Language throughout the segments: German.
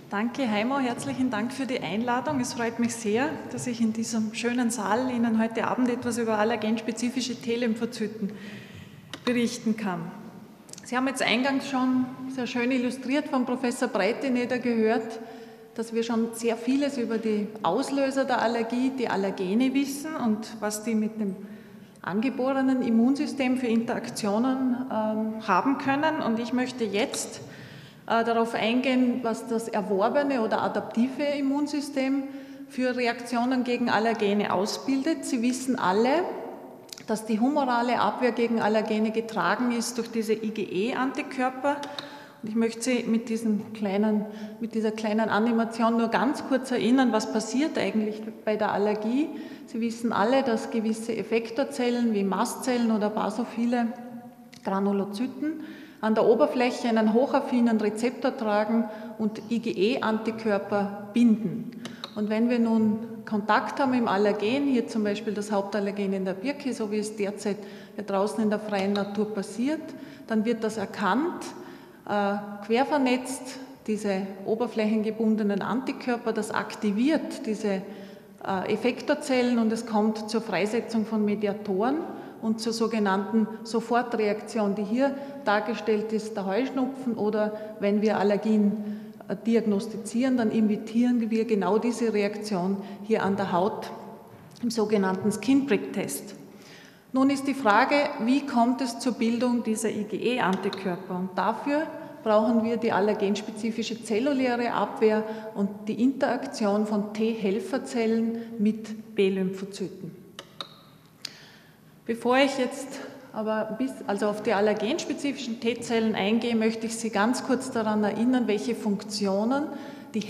Danke, Heimo. Herzlichen Dank für die Einladung. Es freut mich sehr, dass ich in diesem schönen Saal Ihnen heute Abend etwas über allergenspezifische T-Lymphozyten berichten kann. Sie haben jetzt eingangs schon sehr schön illustriert von Professor Breiteneder gehört, dass wir schon sehr vieles über die Auslöser der Allergie, die Allergene wissen und was die mit dem angeborenen Immunsystem für Interaktionen haben können. Und ich möchte jetzt darauf eingehen, was das erworbene oder adaptive Immunsystem für Reaktionen gegen Allergene ausbildet. Sie wissen alle, dass die humorale Abwehr gegen Allergene getragen ist durch diese IgE-Antikörper. Und ich möchte Sie mit dieser kleinen Animation nur ganz kurz erinnern, was passiert eigentlich bei der Allergie. Sie wissen alle, dass gewisse Effektorzellen wie Mastzellen oder basophile Granulozyten an der Oberfläche einen hochaffinen Rezeptor tragen und IgE-Antikörper binden. Und wenn wir nun Kontakt haben im Allergen, hier zum Beispiel das Hauptallergen in der Birke, so wie es derzeit hier draußen in der freien Natur passiert, dann wird das erkannt, quervernetzt, diese oberflächengebundenen Antikörper, das aktiviert diese Effektorzellen und es kommt zur Freisetzung von Mediatoren und zur sogenannten Sofortreaktion, die hier dargestellt ist, der Heuschnupfen, oder wenn wir Allergien diagnostizieren, dann imitieren wir genau diese Reaktion hier an der Haut im sogenannten Skin-Prick-Test. Nun ist die Frage, wie kommt es zur Bildung dieser IgE-Antikörper? Und dafür brauchen wir die allergenspezifische zelluläre Abwehr und die Interaktion von T-Helferzellen mit B-Lymphozyten. Bevor ich jetzt aber auf die allergenspezifischen T-Zellen eingehe, möchte ich Sie ganz kurz daran erinnern, welche Funktionen die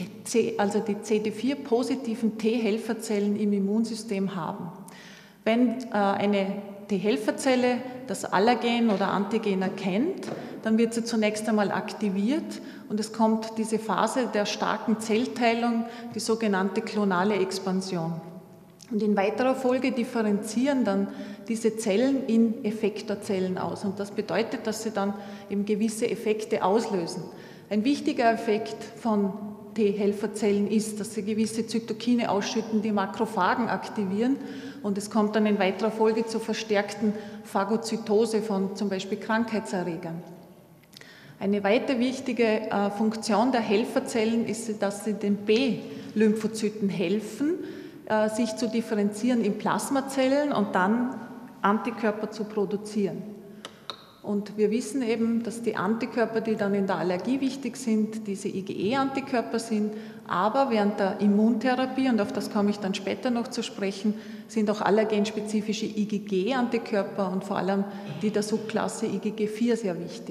CD4-positiven T-Helferzellen im Immunsystem haben. Wenn eine T-Helferzelle das Allergen oder Antigen erkennt, dann wird sie zunächst einmal aktiviert und es kommt diese Phase der starken Zellteilung, die sogenannte klonale Expansion. Und in weiterer Folge differenzieren dann diese Zellen in Effektorzellen aus. Und das bedeutet, dass sie dann eben gewisse Effekte auslösen. Ein wichtiger Effekt von T-Helferzellen ist, dass sie gewisse Zytokine ausschütten, die Makrophagen aktivieren. Und es kommt dann in weiterer Folge zur verstärkten Phagozytose von zum Beispiel Krankheitserregern. Eine weitere wichtige Funktion der Helferzellen ist, dass sie den B-Lymphozyten helfen, sich zu differenzieren in Plasmazellen und dann Antikörper zu produzieren. Und wir wissen eben, dass die Antikörper, die dann in der Allergie wichtig sind, diese IgE-Antikörper sind, aber während der Immuntherapie, und auf das komme ich dann später noch zu sprechen, sind auch allergenspezifische IgG-Antikörper und vor allem die der Subklasse IgG4 sehr wichtig.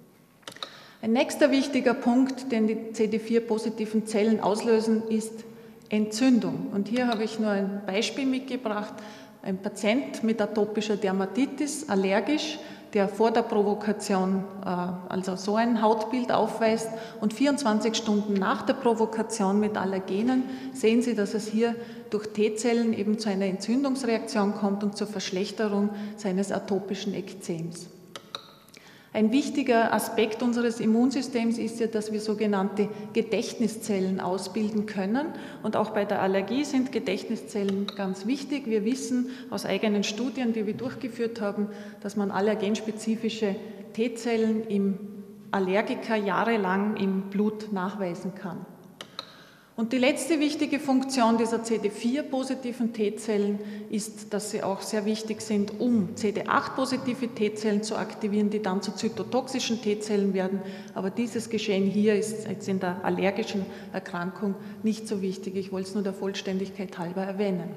Ein nächster wichtiger Punkt, den die CD4-positiven Zellen auslösen, ist Entzündung. Und hier habe ich nur ein Beispiel mitgebracht. Ein Patient mit atopischer Dermatitis, allergisch, der vor der Provokation also so ein Hautbild aufweist und 24 Stunden nach der Provokation mit Allergenen sehen Sie, dass es hier durch T-Zellen eben zu einer Entzündungsreaktion kommt und zur Verschlechterung seines atopischen Ekzems. Ein wichtiger Aspekt unseres Immunsystems ist ja, dass wir sogenannte Gedächtniszellen ausbilden können. Und auch bei der Allergie sind Gedächtniszellen ganz wichtig. Wir wissen aus eigenen Studien, die wir durchgeführt haben, dass man allergenspezifische T-Zellen im Allergiker jahrelang im Blut nachweisen kann. Und die letzte wichtige Funktion dieser CD4-positiven T-Zellen ist, dass sie auch sehr wichtig sind, um CD8-positive T-Zellen zu aktivieren, die dann zu zytotoxischen T-Zellen werden. Aber dieses Geschehen hier ist jetzt in der allergischen Erkrankung nicht so wichtig. Ich wollte es nur der Vollständigkeit halber erwähnen.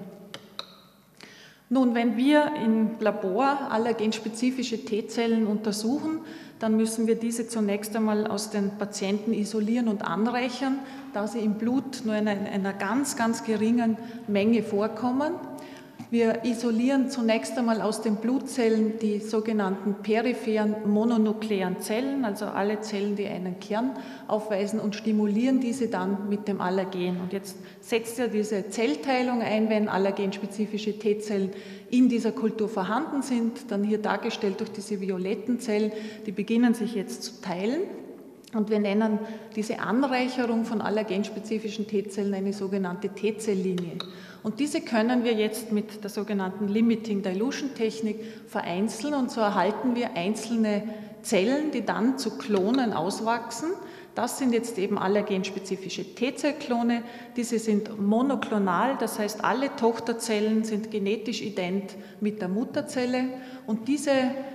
Nun, wenn wir im Labor allergenspezifische T-Zellen untersuchen, dann müssen wir diese zunächst einmal aus den Patienten isolieren und anreichern, da sie im Blut nur in einer ganz, ganz geringen Menge vorkommen. Wir isolieren zunächst einmal aus den Blutzellen die sogenannten peripheren mononuklearen Zellen, also alle Zellen, die einen Kern aufweisen, und stimulieren diese dann mit dem Allergen. Und jetzt setzt ja diese Zellteilung ein, wenn allergenspezifische T-Zellen in dieser Kultur vorhanden sind, dann hier dargestellt durch diese violetten Zellen, die beginnen sich jetzt zu teilen. Und wir nennen diese Anreicherung von allergenspezifischen T-Zellen eine sogenannte T-Zelllinie. Und diese können wir jetzt mit der sogenannten Limiting Dilution Technik vereinzeln und so erhalten wir einzelne Zellen, die dann zu Klonen auswachsen. Das sind jetzt eben allergenspezifische T-Zellklone. Diese sind monoklonal, das heißt alle Tochterzellen sind genetisch ident mit der Mutterzelle und diese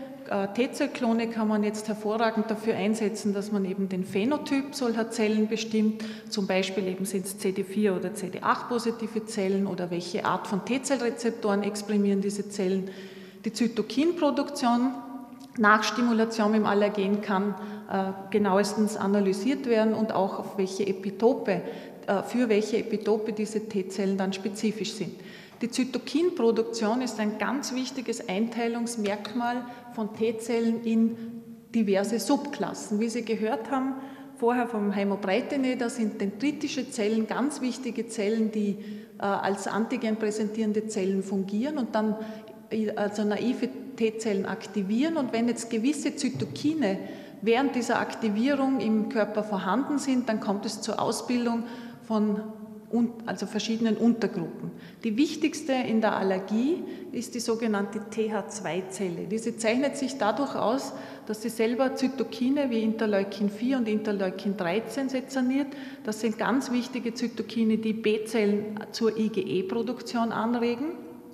T-Zellklone kann man jetzt hervorragend dafür einsetzen, dass man eben den Phänotyp solcher Zellen bestimmt. Zum Beispiel eben sind es CD4 oder CD8-positive Zellen oder welche Art von T-Zellrezeptoren exprimieren diese Zellen. Die Zytokinproduktion nach Stimulation im Allergen kann genauestens analysiert werden und auch auf welche Epitope, für welche Epitope diese T-Zellen dann spezifisch sind. Die Zytokinproduktion ist ein ganz wichtiges Einteilungsmerkmal von T-Zellen in diverse Subklassen. Wie Sie gehört haben, vorher vom Haemopreitinae, da sind dendritische Zellen ganz wichtige Zellen, die als Antigen präsentierende Zellen fungieren und dann also naive T-Zellen aktivieren. Und wenn jetzt gewisse Zytokine während dieser Aktivierung im Körper vorhanden sind, dann kommt es zur Ausbildung von verschiedenen Untergruppen. Die wichtigste in der Allergie ist die sogenannte TH2-Zelle. Diese zeichnet sich dadurch aus, dass sie selber Zytokine wie Interleukin 4 und Interleukin 13 sezerniert. Das sind ganz wichtige Zytokine, die B-Zellen zur IgE-Produktion anregen.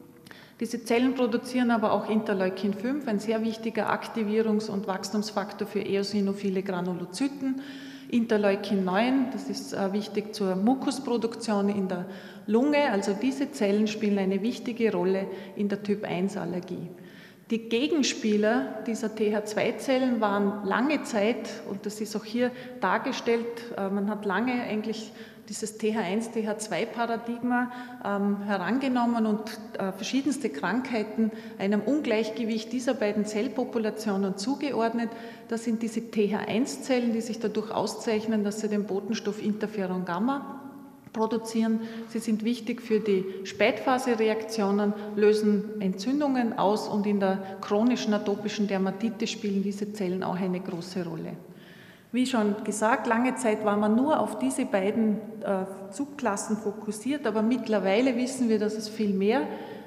Diese Zellen produzieren aber auch Interleukin 5, ein sehr wichtiger Aktivierungs- und Wachstumsfaktor für eosinophile Granulozyten. Interleukin 9, das ist wichtig zur Mukusproduktion in der Lunge. Also diese Zellen spielen eine wichtige Rolle in der Typ-1-Allergie. Die Gegenspieler dieser TH2-Zellen waren lange Zeit, und das ist auch hier dargestellt, man hat lange eigentlich dieses TH1, TH2-Paradigma herangenommen und verschiedenste Krankheiten einem Ungleichgewicht dieser beiden Zellpopulationen zugeordnet. Das sind diese TH1-Zellen, die sich dadurch auszeichnen, dass sie den Botenstoff Interferon Gamma produzieren. Sie sind wichtig für die Spätphase-Reaktionen, lösen Entzündungen aus und in der chronischen atopischen Dermatitis spielen diese Zellen auch eine große Rolle. Wie schon gesagt, lange Zeit war man nur auf diese beiden Subklassen fokussiert, aber mittlerweile wissen wir, dass es viel mehr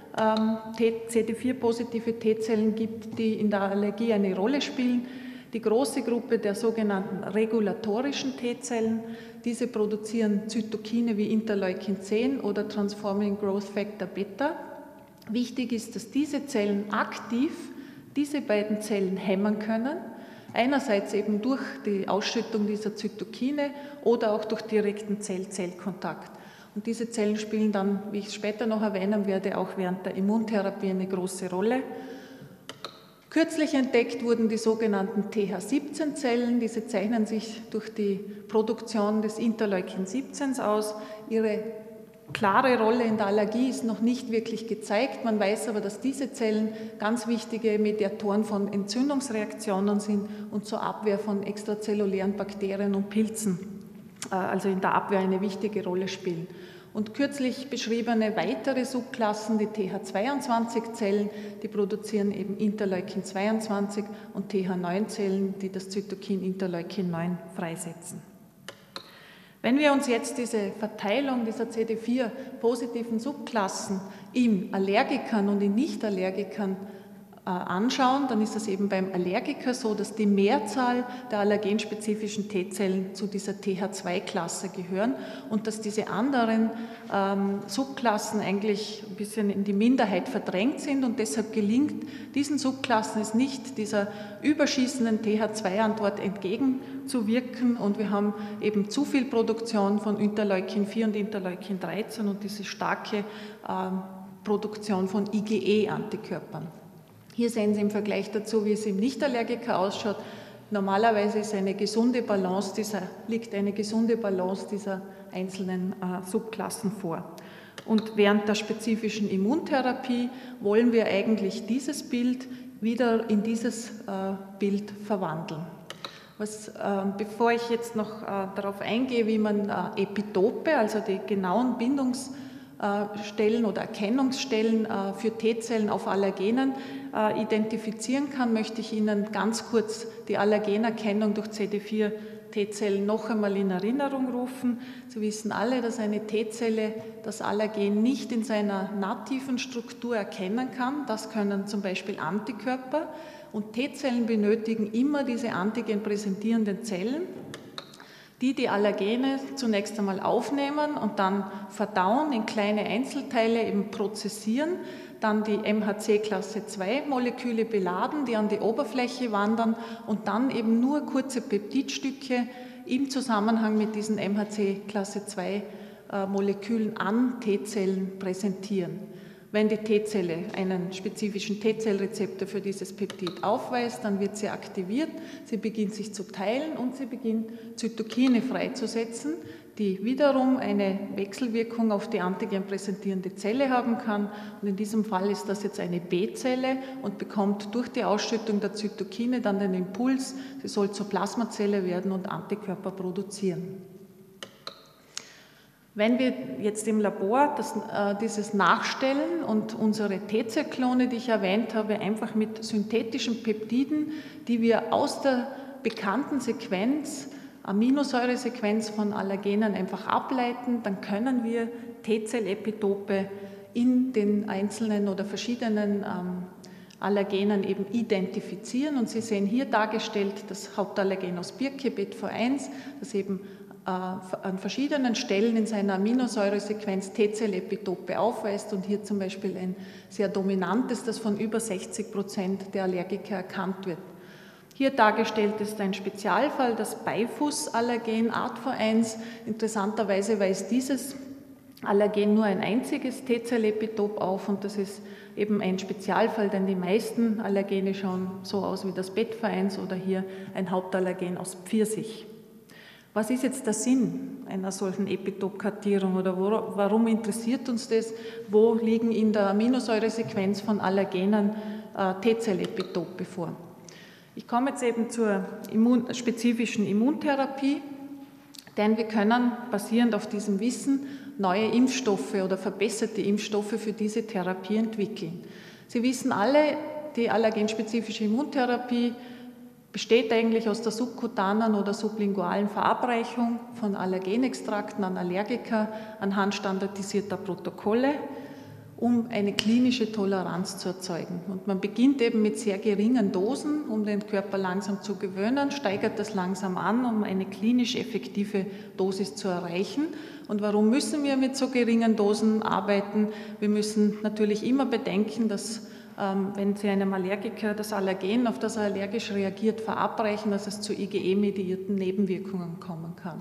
CD4-positive T-Zellen gibt, die in der Allergie eine Rolle spielen. Die große Gruppe der sogenannten regulatorischen T-Zellen, diese produzieren Zytokine wie Interleukin 10 oder Transforming Growth Factor Beta. Wichtig ist, dass diese Zellen aktiv diese beiden Zellen hemmen können. Einerseits eben durch die Ausschüttung dieser Zytokine oder auch durch direkten Zell-Zell-Kontakt. Und diese Zellen spielen dann, wie ich später noch erwähnen werde, auch während der Immuntherapie eine große Rolle. Kürzlich entdeckt wurden die sogenannten TH17-Zellen. Diese zeichnen sich durch die Produktion des Interleukin 17 aus. Ihre klare Rolle in der Allergie ist noch nicht wirklich gezeigt. Man weiß aber, dass diese Zellen ganz wichtige Mediatoren von Entzündungsreaktionen sind und zur Abwehr von extrazellulären Bakterien und Pilzen, also in der Abwehr eine wichtige Rolle spielen. Und kürzlich beschriebene weitere Subklassen, die TH22-Zellen, die produzieren eben Interleukin 22 und TH9-Zellen, die das Zytokin Interleukin 9 freisetzen. Wenn wir uns jetzt diese Verteilung dieser CD4-positiven Subklassen in Allergikern und in Nicht-Allergikern anschauen, dann ist es eben beim Allergiker so, dass die Mehrzahl der allergenspezifischen T-Zellen zu dieser TH2-Klasse gehören und dass diese anderen Subklassen eigentlich ein bisschen in die Minderheit verdrängt sind und deshalb gelingt diesen Subklassen es nicht, dieser überschießenden TH2-Antwort entgegenzuwirken und wir haben eben zu viel Produktion von Interleukin 4 und Interleukin 13 und diese starke Produktion von IgE-Antikörpern. Hier sehen Sie im Vergleich dazu, wie es im Nichtallergiker ausschaut. Normalerweise ist liegt eine gesunde Balance dieser einzelnen Subklassen vor. Und während der spezifischen Immuntherapie wollen wir eigentlich dieses Bild wieder in dieses Bild verwandeln. Bevor ich jetzt noch darauf eingehe, wie man Epitope, also die genauen Bindungsstellen oder Erkennungsstellen für T-Zellen auf Allergenen identifizieren kann, möchte ich Ihnen ganz kurz die Allergenerkennung durch CD4 T-Zellen noch einmal in Erinnerung rufen. Sie wissen alle, dass eine T-Zelle das Allergen nicht in seiner nativen Struktur erkennen kann. Das können zum Beispiel Antikörper. Und T-Zellen benötigen immer diese antigenpräsentierenden Zellen, die Allergene zunächst einmal aufnehmen und dann verdauen, in kleine Einzelteile eben prozessieren, dann die MHC-Klasse 2 Moleküle beladen, die an die Oberfläche wandern und dann eben nur kurze Peptidstücke im Zusammenhang mit diesen MHC-Klasse 2 Molekülen an T-Zellen präsentieren. Wenn die T-Zelle einen spezifischen T-Zellrezeptor für dieses Peptid aufweist, dann wird sie aktiviert, sie beginnt sich zu teilen und sie beginnt Zytokine freizusetzen, die wiederum eine Wechselwirkung auf die antigenpräsentierende Zelle haben kann. Und in diesem Fall ist das jetzt eine B-Zelle und bekommt durch die Ausschüttung der Zytokine dann den Impuls, sie soll zur Plasmazelle werden und Antikörper produzieren. Wenn wir jetzt im Labor dieses nachstellen und unsere T-Zell-Klone, die ich erwähnt habe, einfach mit synthetischen Peptiden, die wir aus der bekannten Sequenz, Aminosäuresequenz von Allergenen einfach ableiten, dann können wir T-Zell-Epitope in den einzelnen oder verschiedenen Allergenen eben identifizieren. Und Sie sehen hier dargestellt das Hauptallergen aus Birke, BET-V1, das eben an verschiedenen Stellen in seiner Aminosäuresequenz T-Zell-Epitope aufweist und hier zum Beispiel ein sehr dominantes, das von über 60% der Allergiker erkannt wird. Hier dargestellt ist ein Spezialfall, das Beifussallergen ART-V1. Interessanterweise weist dieses Allergen nur ein einziges T-Zell-Epitop auf und das ist eben ein Spezialfall, denn die meisten Allergene schauen so aus wie das BET-V1 oder hier ein Hauptallergen aus Pfirsich. Was ist jetzt der Sinn einer solchen Epitopkartierung oder warum interessiert uns das? Wo liegen in der Aminosäuresequenz von Allergenen T-Zell-Epitope vor? Ich komme jetzt eben zur spezifischen Immuntherapie, denn wir können basierend auf diesem Wissen neue Impfstoffe oder verbesserte Impfstoffe für diese Therapie entwickeln. Sie wissen alle, die allergenspezifische Immuntherapie besteht eigentlich aus der subkutanen oder sublingualen Verabreichung von Allergenextrakten an Allergiker anhand standardisierter Protokolle, um eine klinische Toleranz zu erzeugen. Und man beginnt eben mit sehr geringen Dosen, um den Körper langsam zu gewöhnen, steigert das langsam an, um eine klinisch effektive Dosis zu erreichen. Und warum müssen wir mit so geringen Dosen arbeiten? Wir müssen natürlich immer bedenken, dass wenn Sie einem Allergiker das Allergen, auf das er allergisch reagiert, verabreichen, dass es zu IgE-mediierten Nebenwirkungen kommen kann.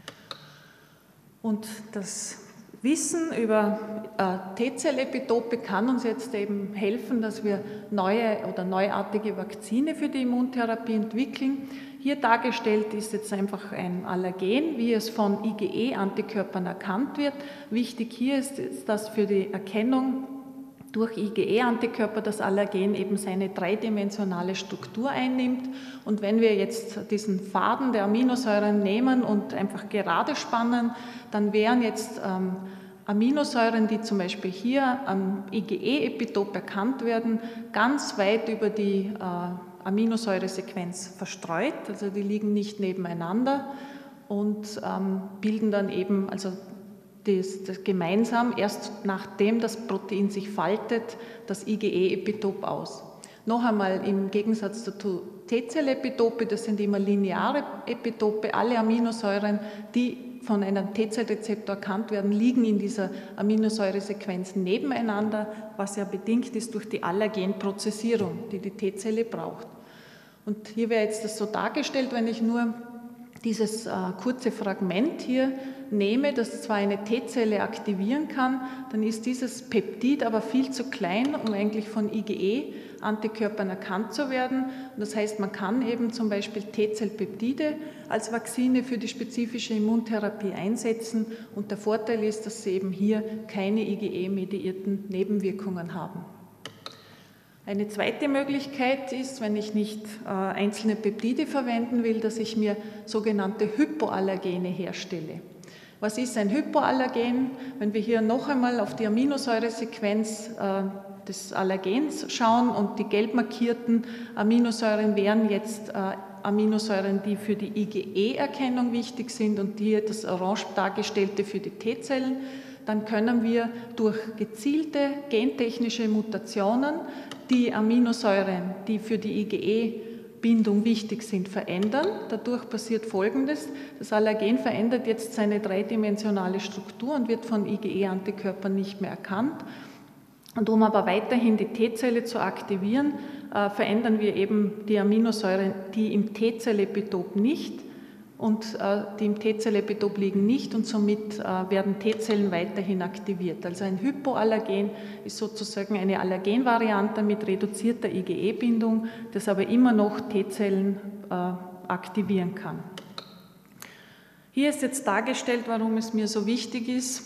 Und das Wissen über T-Zell-Epitope kann uns jetzt eben helfen, dass wir neue oder neuartige Vakzine für die Immuntherapie entwickeln. Hier dargestellt ist jetzt einfach ein Allergen, wie es von IgE-Antikörpern erkannt wird. Wichtig hier ist, dass für die Erkennung durch IgE-Antikörper das Allergen eben seine dreidimensionale Struktur einnimmt. Und wenn wir jetzt diesen Faden der Aminosäuren nehmen und einfach gerade spannen, dann wären jetzt Aminosäuren, die zum Beispiel hier am IgE-Epitop erkannt werden, ganz weit über die Aminosäuresequenz verstreut. Also die liegen nicht nebeneinander und bilden dann eben, also das gemeinsam, erst nachdem das Protein sich faltet, das IgE-Epitop aus. Noch einmal im Gegensatz zu T-Zell-Epitope, das sind immer lineare Epitope, alle Aminosäuren, die von einem T-Zell-Rezeptor erkannt werden, liegen in dieser Aminosäuresequenz nebeneinander, was ja bedingt ist durch die Allergenprozessierung, die die T-Zelle braucht. Und hier wäre jetzt das so dargestellt, wenn ich nur dieses kurze Fragment hier nehme, das zwar eine T-Zelle aktivieren kann, dann ist dieses Peptid aber viel zu klein, um eigentlich von IgE-Antikörpern erkannt zu werden. Und das heißt, man kann eben zum Beispiel T-Zellpeptide als Vakzine für die spezifische Immuntherapie einsetzen. Und der Vorteil ist, dass sie eben hier keine IgE-mediierten Nebenwirkungen haben. Eine zweite Möglichkeit ist, wenn ich nicht einzelne Peptide verwenden will, dass ich mir sogenannte Hypoallergene herstelle. Was ist ein Hypoallergen? Wenn wir hier noch einmal auf die Aminosäuresequenz des Allergens schauen und die gelb markierten Aminosäuren wären jetzt Aminosäuren, die für die IgE-Erkennung wichtig sind und hier das orange dargestellte für die T-Zellen, dann können wir durch gezielte gentechnische Mutationen die Aminosäuren, die für die IgE-Bindung wichtig sind, verändern. Dadurch passiert Folgendes: Das Allergen verändert jetzt seine dreidimensionale Struktur und wird von IgE-Antikörpern nicht mehr erkannt. Und um aber weiterhin die T-Zelle zu aktivieren, verändern wir eben die Aminosäuren, die im T-Zellepitop nicht und die im T-Zellepitop liegen nicht, und somit werden T-Zellen weiterhin aktiviert. Also ein Hypoallergen ist sozusagen eine Allergenvariante mit reduzierter IgE-Bindung, das aber immer noch T-Zellen aktivieren kann. Hier ist jetzt dargestellt, warum es mir so wichtig ist,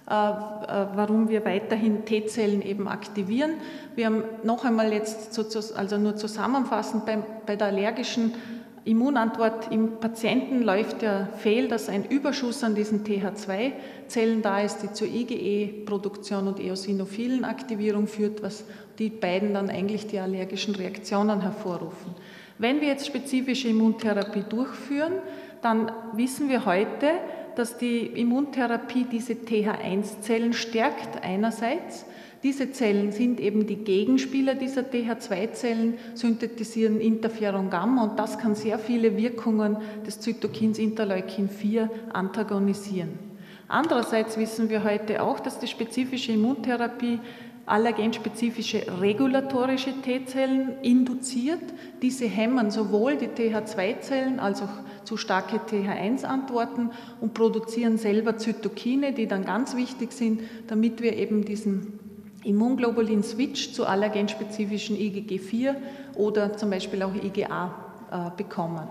warum wir weiterhin T-Zellen eben aktivieren. Wir haben noch einmal jetzt, also nur zusammenfassend, bei der allergischen Immunantwort im Patienten läuft ja fehl, dass ein Überschuss an diesen TH2-Zellen da ist, die zur IgE-Produktion und eosinophilen Aktivierung führt, was die beiden dann eigentlich die allergischen Reaktionen hervorrufen. Wenn wir jetzt spezifische Immuntherapie durchführen, dann wissen wir heute, dass die Immuntherapie diese TH1-Zellen stärkt einerseits. Diese Zellen sind eben die Gegenspieler dieser TH2-Zellen, synthetisieren Interferon Gamma, und das kann sehr viele Wirkungen des Zytokins Interleukin 4 antagonisieren. Andererseits wissen wir heute auch, dass die spezifische Immuntherapie allergenspezifische regulatorische T-Zellen induziert. Diese hemmen sowohl die TH2-Zellen als auch zu starke Th1-Antworten und produzieren selber Zytokine, die dann ganz wichtig sind, damit wir eben diesen Immunglobulin-Switch zu allergenspezifischen IgG4 oder zum Beispiel auch IgA bekommen.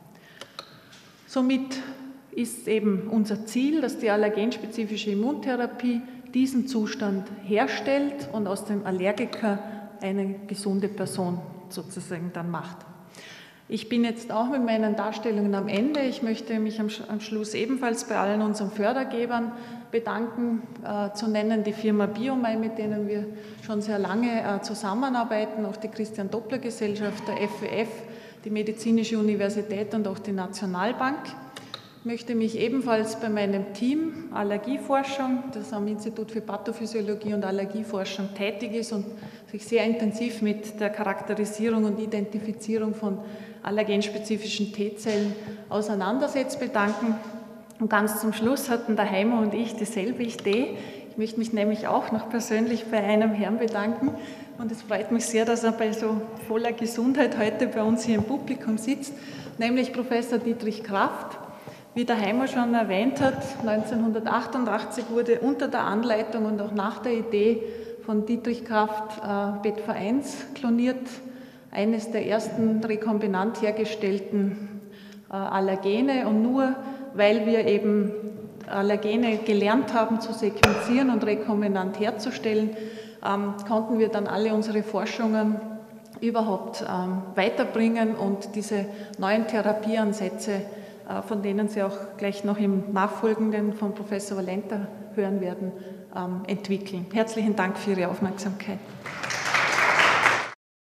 Somit ist eben unser Ziel, dass die allergenspezifische Immuntherapie diesen Zustand herstellt und aus dem Allergiker eine gesunde Person sozusagen dann macht. Ich bin jetzt auch mit meinen Darstellungen am Ende. Ich möchte mich am Schluss ebenfalls bei allen unseren Fördergebern bedanken, zu nennen die Firma Biomai, mit denen wir schon sehr lange zusammenarbeiten, auch die Christian-Doppler-Gesellschaft, der FWF, die Medizinische Universität und auch die Nationalbank. Ich möchte mich ebenfalls bei meinem Team Allergieforschung, das am Institut für Pathophysiologie und Allergieforschung tätig ist und sich sehr intensiv mit der Charakterisierung und Identifizierung von allergenspezifischen T-Zellen auseinandersetzt, bedanken. Und ganz zum Schluss hatten der Heimo und ich dieselbe Idee. Ich möchte mich nämlich auch noch persönlich bei einem Herrn bedanken, und es freut mich sehr, dass er bei so voller Gesundheit heute bei uns hier im Publikum sitzt, nämlich Professor Dietrich Kraft. Wie der Heimo schon erwähnt hat, 1988 wurde unter der Anleitung und auch nach der Idee von Dietrich Kraft BETV1 kloniert, eines der ersten rekombinant hergestellten Allergene, und nur weil wir eben Allergene gelernt haben zu sequenzieren und rekombinant herzustellen, konnten wir dann alle unsere Forschungen überhaupt weiterbringen und diese neuen Therapieansätze, von denen Sie auch gleich noch im Nachfolgenden von Professor Valenta hören werden, entwickeln. Herzlichen Dank für Ihre Aufmerksamkeit.